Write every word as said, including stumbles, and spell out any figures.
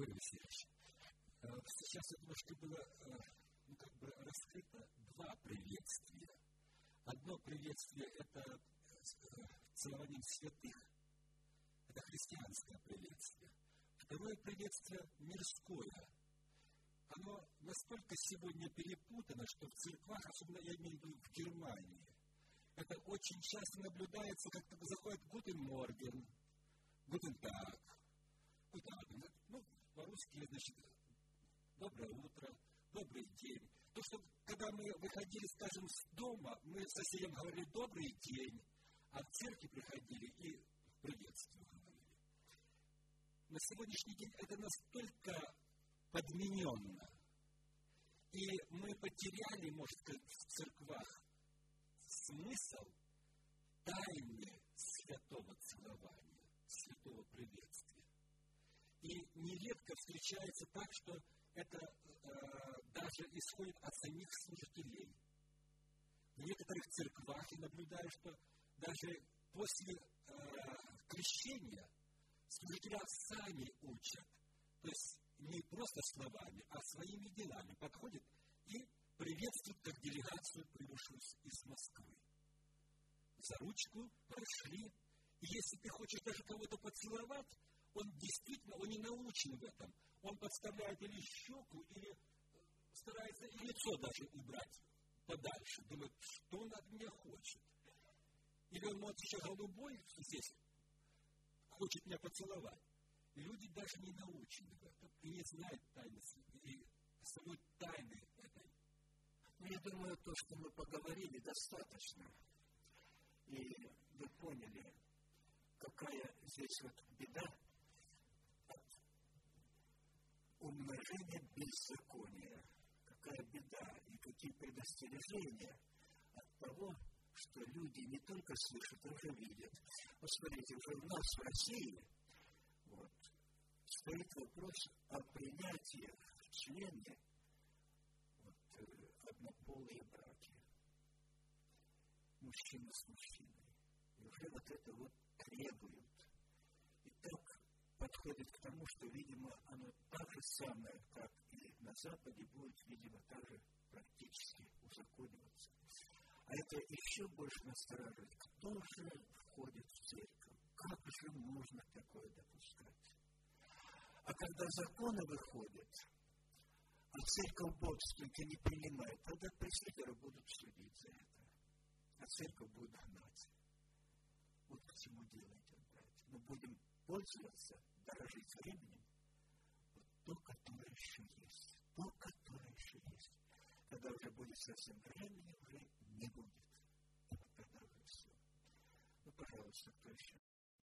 Григорий Васильевич, сейчас я думаю, что было ну, как бы раскрыто два приветствия. Одно приветствие – это целованием святых, это христианское приветствие. Второе приветствие – мирское. Оно настолько сегодня перепутано, что в церквах, особенно я имею в виду в Германии, это очень часто наблюдается, как заходит «Гутен Морген», «Гутен Таг», ну, по-русски, значит, «Доброе утро», «Добрый день». То, что когда мы выходили, скажем, с дома, мы соседям говорили «Добрый день», а в церкви приходили и приветствие говорили. На сегодняшний день это настолько подмененно, и мы потеряли, может сказать, в церквах смысл тайны святого целования, святого приветствия. И нередко встречается так, что это э, даже исходит от самих служителей. В некоторых церквах я наблюдаю, что даже после э, крещения служители сами учат, то есть не просто словами, а своими делами подходят и приветствуют как делегацию, прибывшую из Москвы. За ручку прошли, и если ты хочешь даже кого-то поцеловать, он действительно, он не научен в этом. Он подставляет или щеку, или старается и лицо даже убрать подальше. Думает, что он от меня хочет. Или он, может, еще голубой здесь хочет меня поцеловать. Люди даже не научены в этом и не знают тайны, и самой тайны этой. Ну, я думаю, то, что мы поговорили, достаточно. И вы поняли, какая здесь вот беда от умножения беззакония. Какая беда и какие предостережения от того, что люди не только слышат, а уже видят. Вот смотрите, уже у нас в России вот, стоит вопрос о принятии в члене вот, однополые браки. Мужчина с мужчиной. И уже вот это вот требуют. И так подходит к тому, что, видимо, оно так же самое, как и на Западе, будет, видимо, так же практически узакониваться. А это еще больше настораживает. Кто же входит в церковь? Как же можно такое допускать? А когда законы выходят, а церковь бодствует не принимает, тогда пресвитеры будут судить за это. А церковь будет гнать. Вот к чему дело идет, братья. Мы будем пользоваться, дорожить временем, вот то, которое еще есть. То, которое еще есть. Когда уже будет совсем времени, уже не будет. Вот тогда уже все. Ну, пожалуйста, кто еще?